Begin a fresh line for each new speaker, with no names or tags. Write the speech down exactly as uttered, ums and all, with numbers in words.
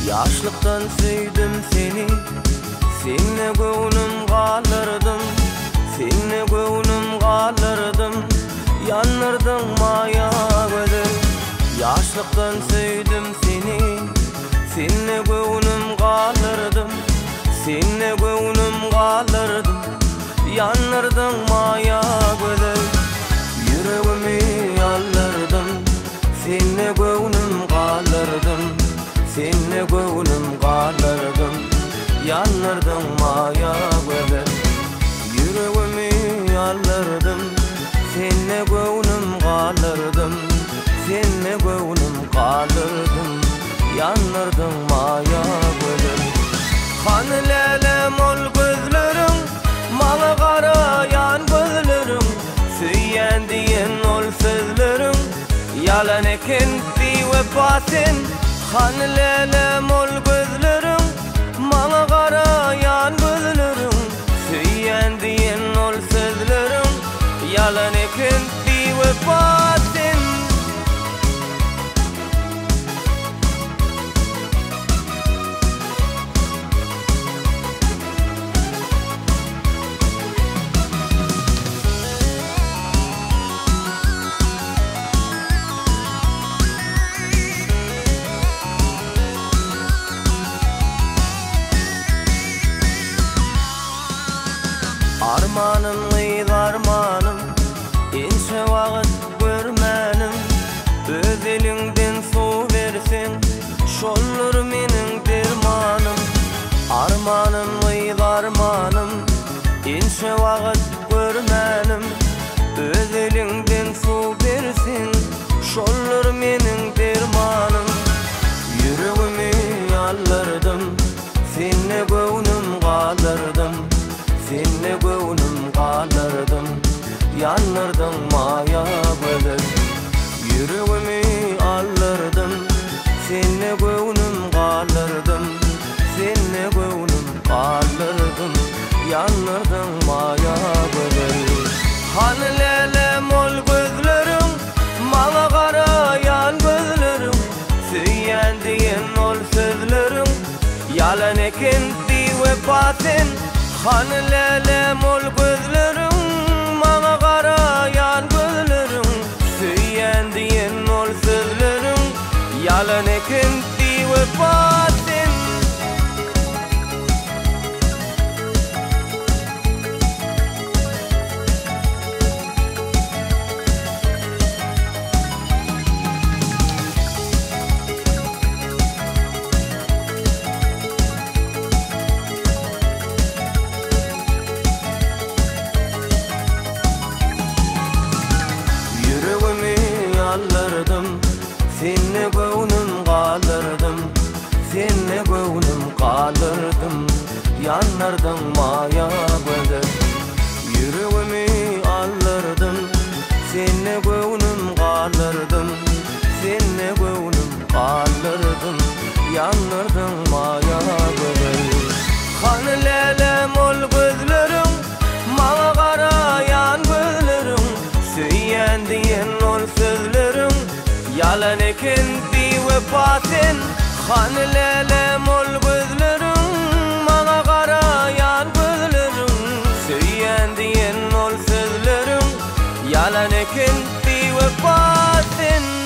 Yaşlıktan sevdim seni, seninle gönlüm kalırdım, seninle gönlüm kalırdım, yanırdın maya gözüm. Yaşlıktan sevdim seni, seninle gönlüm kalırdım, seninle gönlüm kalırdım, yanırdın maya gözüm. Yüreğimi yallardım, seninle gönlüm kalırdım, seninle gönlüm kalırdım, yanırdım maya gözüm. Yüreğimi yallardım, seninle gönlüm kalırdım, seninle gönlüm kalırdım, yanırdım maya gözüm. Kan lelem ol gözlerim, malı karayan gözlerim, süyen diyen ol sözlerim, yalan ekendi ve batin. Kan lelem ol gözlerim, malı karayan gözlerim, süyen diyen ol sözlerim, yalan ekendi ve batin. Armanım gıyız armanım, inşe vaqt görmenim, öz elinden su versin, şolur menin dermanım. Armanım gıyız armanım, inşe vaqt görmenim, öz elinden su versin, şolur menin dermanım. Yüreğimi yallardım, seninle gönlüm kalırdım, seninle gönlüm kalırdım, yanırdım maya gözüm. Yüreğimi alırdım, seninle gönlüm kalırdım, seninle gönlüm kalırdım, yanırdım maya gözüm. Han lelem ol gözlerim, malı karayan gözlerim, süyen diyen ol sözlerim, yalan ekendi ve batin. Han lelem ol gözlerim, malı karayan gözlerim, süyen diyen ol sözlerim, yalan ekendi ve batin. Yallardım, seninle gönlüm kalırdım, seninle gönlüm kalırdım, yanırdım maya gözüm. Yüreğimi alırdım, seninle gönlüm kalırdım, seninle gönlüm kalırdım, yanırdım maya gözüm. Kan lelem ol gözlerim, malı karayan gözlerim, süyen diyen ol sözlerim, yalan ekendi ve batin. Han lelem ol gözlerim, malı karayan gözlerim, süyen diyen ol sözlerim, yalan ekendi ve batin.